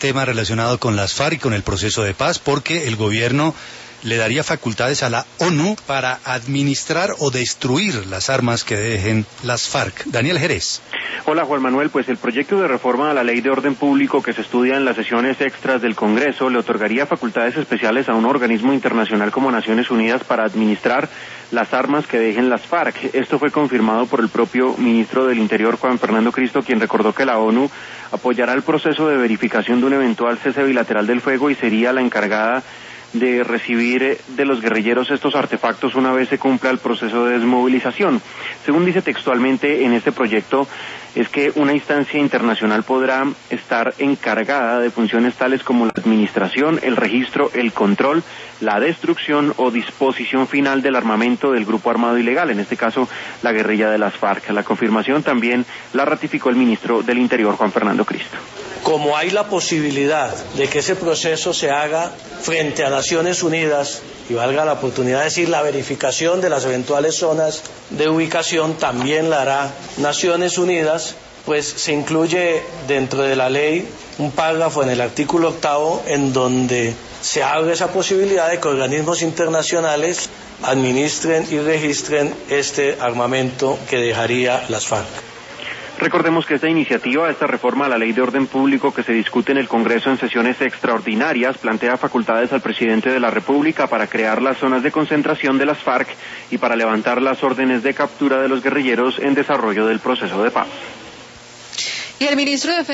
tema relacionado con las FARC y con el proceso de paz, porque el gobierno le daría facultades a la ONU para administrar o destruir las armas que dejen las FARC. Daniel Jerez. Hola Juan Manuel, pues el proyecto de reforma a la Ley de Orden Público que se estudia en las sesiones extras del Congreso le otorgaría facultades especiales a un organismo internacional como Naciones Unidas para administrar las armas que dejen las FARC. Esto fue confirmado por el propio ministro del Interior, Juan Fernando Cristo, quien recordó que la ONU apoyará el proceso de verificación de un eventual cese bilateral del fuego y sería la encargada de recibir de los guerrilleros estos artefactos una vez se cumpla el proceso de desmovilización. Según dice textualmente en este proyecto, es que una instancia internacional podrá estar encargada de funciones tales como la administración, el registro, el control, la destrucción o disposición final del armamento del grupo armado ilegal, en este caso la guerrilla de las FARC. La confirmación también la ratificó el ministro del Interior, Juan Fernando Cristo. Como hay la posibilidad de que ese proceso se haga frente a Naciones Unidas, y valga la oportunidad de decir, la verificación de las eventuales zonas de ubicación también la hará Naciones Unidas, pues se incluye dentro de la ley un párrafo en el artículo 8 en donde se abre esa posibilidad de que organismos internacionales administren y registren este armamento que dejaría las FARC. Recordemos que esta iniciativa, esta reforma a la Ley de Orden Público que se discute en el Congreso en sesiones extraordinarias, plantea facultades al presidente de la República para crear las zonas de concentración de las FARC y para levantar las órdenes de captura de los guerrilleros en desarrollo del proceso de paz. Y el ministro de